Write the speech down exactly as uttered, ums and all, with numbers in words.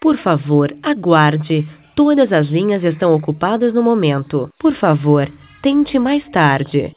Por favor, aguarde. Todas as linhas estão ocupadas no momento. Por favor, tente mais tarde.